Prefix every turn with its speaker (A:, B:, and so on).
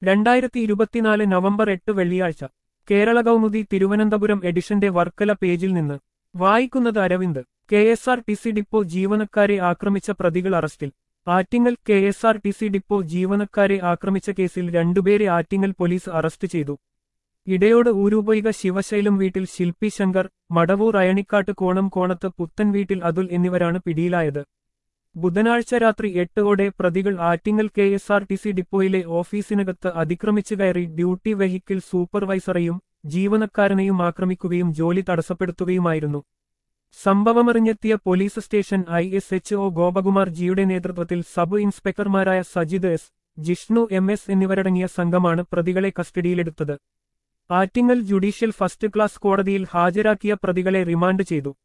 A: 2024 November 8 വെള്ളിയാഴ്ച കേരള കൗമുദി തിരുവനന്തപുരം എഡിഷന്റെ വർക്കല പേജിൽ നിന്ന് വായിക്കുന്നത് അരവിന്ദ്. KSRTC ഡിപ്പോ ജീവനക്കാരെ ആക്രമിച്ച പ്രതികൾ അറസ്റ്റിൽ. ആറ്റിങ്ങൽ KSRTC ഡിപ്പോ ജീവനക്കാരെ ആക്രമിച്ച കേസിൽ രണ്ടുപേരെ ആറ്റിങ്ങൽ പോലീസ് അറസ്റ്റ് ചെയ്തു. ഇടയോട് ഊരുപൊയ്ക ശിവശൈലം വീട്ടിൽ ശില്പി ശങ്കർ, മടവൂർ അയണിക്കാട്ട് കോണം കോണത്ത് പുത്തൻ വീട്ടിൽ അതുൽ എന്നിവരാണ് പിടിയിലായത്. ബുധനാഴ്ച രാത്രി 8 പ്രതികൾ ആറ്റിങ്ങൽ KSRTC ഡിപ്പോയിലെ ഓഫീസിനകത്ത് അതിക്രമിച്ചു കയറി ഡ്യൂട്ടി വെഹിക്കിൾ സൂപ്പർവൈസറെയും ജീവനക്കാരനെയും ആക്രമിക്കുകയും ജോലി തടസ്സപ്പെടുത്തുകയുമായിരുന്നു. സംഭവമറിഞ്ഞെത്തിയ പോലീസ് സ്റ്റേഷൻ ISHO ഗോപകുമാർ ജിയുടെ നേതൃത്വത്തിൽ സബ് ഇൻസ്പെക്ടർമാരായ സജിത് S, ജിഷ്ണു MS എന്നിവരടങ്ങിയ സംഘമാണ് പ്രതികളെ കസ്റ്റഡിയിലെടുത്തത്. ആറ്റിങ്ങൽ ജുഡീഷ്യൽ ഫസ്റ്റ് ക്ലാസ് കോടതിയിൽ ഹാജരാക്കിയ പ്രതികളെ റിമാൻഡ് ചെയ്തു.